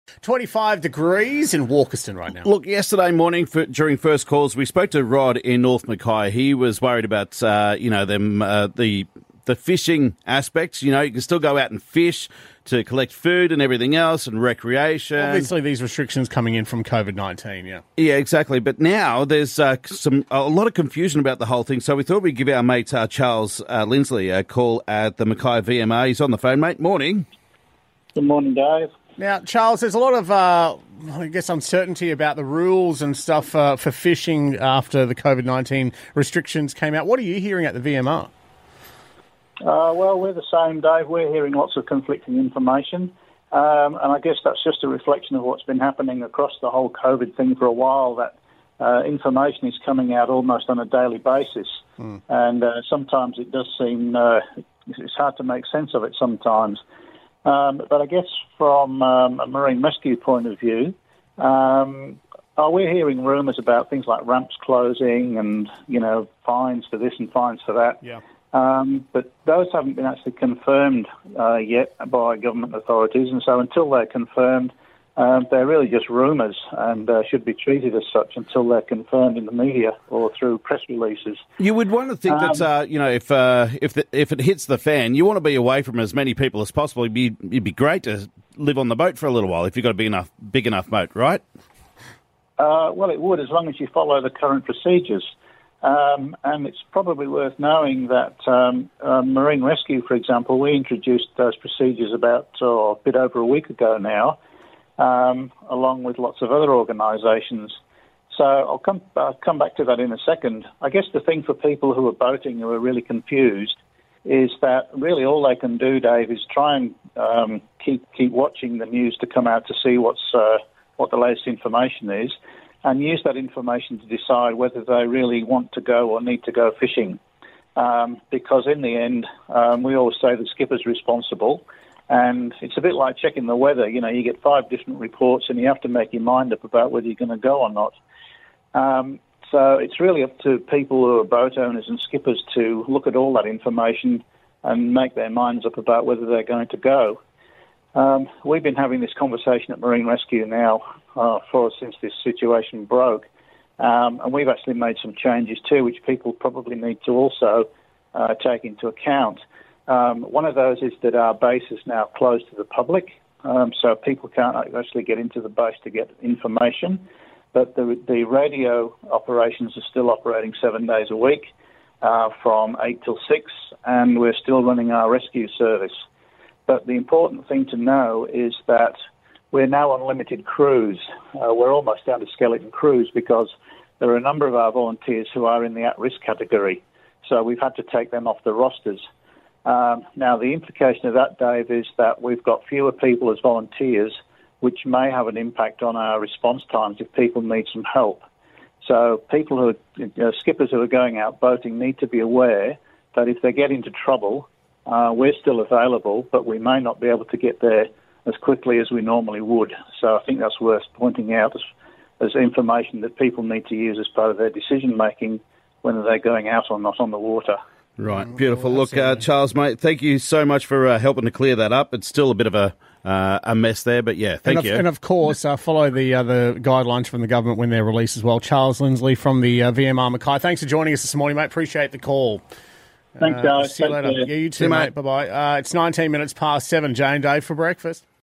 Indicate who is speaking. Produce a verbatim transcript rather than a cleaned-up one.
Speaker 1: twenty-five degrees in Walkerston right now.
Speaker 2: Look, yesterday morning for, during first calls, we spoke to Rod in North Mackay. He was worried about, uh, you know, them uh, the the fishing aspects. You know, you can still go out and fish to collect food and everything else and recreation.
Speaker 1: Obviously, these restrictions coming in from COVID nineteen, yeah.
Speaker 2: Yeah, exactly. But now there's uh, some a lot of confusion about the whole thing. So we thought we'd give our mate uh, Charles uh, Lindsley a call at the Mackay V M A. He's on the phone, mate. Morning.
Speaker 3: Good morning, Dave.
Speaker 1: Now, Charles, there's a lot of, uh, I guess, uncertainty about the rules and stuff uh, for fishing after the COVID nineteen restrictions came out. What are you hearing at the V M R?
Speaker 3: Uh, well, we're the same, Dave. We're hearing lots of conflicting information. Um, and I guess that's just a reflection of what's been happening across the whole COVID thing for a while, that uh, information is coming out almost on a daily basis. Mm. And uh, sometimes it does seem, uh, it's hard to make sense of it sometimes. Um, but I guess from um, a marine rescue point of view, um, oh, we're hearing rumours about things like ramps closing and, you know, fines for this and fines for that.
Speaker 1: Yeah.
Speaker 3: Um, but those haven't been actually confirmed uh, yet by government authorities, and so until they're confirmed, um, they're really just rumours and uh, should be treated as such until they're confirmed in the media or through press releases.
Speaker 2: You would want to think um, that, uh, you know, if uh, if the, if it hits the fan, you want to be away from as many people as possible. It'd be, it'd be great to live on the boat for a little while if you've got a big enough, big enough boat, right?
Speaker 3: Uh, well, it would, as long as you follow the current procedures. Um, and it's probably worth knowing that um, uh, Marine Rescue, for example, we introduced those procedures about oh, a bit over a week ago now, um, along with lots of other organisations. So I'll come, uh, come back to that in a second. I guess the thing for people who are boating who are really confused is that really all they can do, Dave, is try and um, keep keep watching the news to come out to see what's uh, what the latest information is, and use that information to decide whether they really want to go or need to go fishing. Um, because in the end, um, we always say the skipper's responsible, and it's a bit like checking the weather. You know, you get five different reports and you have to make your mind up about whether you're going to go or not. Um, so it's really up to people who are boat owners and skippers to look at all that information and make their minds up about whether they're going to go. Um, we've been having this conversation at Marine Rescue now uh, for since this situation broke, um, and we've actually made some changes too, which people probably need to also uh, take into account. Um, one of those is that our base is now closed to the public, um, so people can't actually get into the base to get information, but the, the radio operations are still operating seven days a week uh, from eight till six, and we're still running our rescue service. But the important thing to know is that we're now on limited crews. Uh, we're almost down to skeleton crews because there are a number of our volunteers who are in the at-risk category. So we've had to take them off the rosters. Um, now, the implication of that, Dave, is that we've got fewer people as volunteers, which may have an impact on our response times if people need some help. So people who are, you know, skippers who are going out boating need to be aware that if they get into trouble, Uh, we're still available, but we may not be able to get there as quickly as we normally would. So I think that's worth pointing out as, as information that people need to use as part of their decision-making whether they're going out or not on the water.
Speaker 2: Right, beautiful. Look, uh, Charles, mate, thank you so much for uh, helping to clear that up. It's still a bit of a uh, a mess there, but yeah, thank
Speaker 1: and
Speaker 2: you.
Speaker 1: Of, and of course, uh, follow the uh, the guidelines from the government when they're released as well. Charles Lindsley from the uh, V M R Mackay. Thanks for joining us this morning, mate. Appreciate the call.
Speaker 3: Thanks, guys.
Speaker 1: Uh, see you later. Yeah, you too,
Speaker 2: See you,
Speaker 1: mate.
Speaker 2: mate.
Speaker 1: Bye-bye. Uh, it's nineteen minutes past seven. Jane, Dave for breakfast.